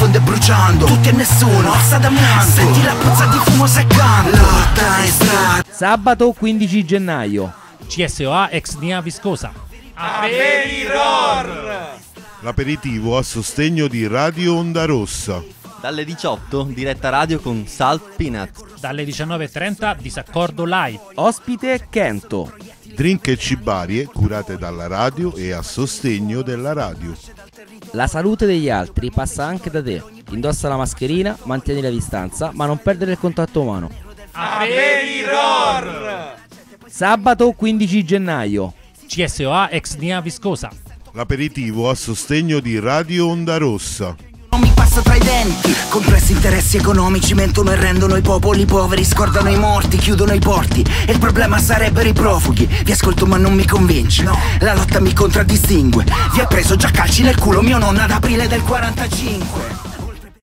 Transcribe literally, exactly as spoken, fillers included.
diffonde bruciando, tutti e nessuno, sta d'amianto. Senti la puzza di fumo seccando. Lotta in strada. Sabato quindici gennaio. C S O A ex Nia Viscosa. Aperiror. L'aperitivo a sostegno di Radio Onda Rossa. Dalle diciotto, diretta radio con Salt Peanut. Dalle diciannove e trenta, Disaccordo Live. Ospite Kento. Drink e cibarie curate dalla radio e a sostegno della radio. La salute degli altri passa anche da te. Indossa la mascherina, mantieni la distanza, ma non perdere il contatto umano. Aperiror. Sabato quindici gennaio. C S O A ex Nia Viscosa. L'aperitivo a sostegno di Radio Onda Rossa. Non mi passa tra i denti. Compressi interessi economici mentono e rendono i popoli poveri. Scordano i morti, chiudono i porti. E il problema sarebbero i profughi. Vi ascolto ma non mi convince, no. La lotta mi contraddistingue. Vi ha preso già calci nel culo mio nonno ad aprile del quarantacinque.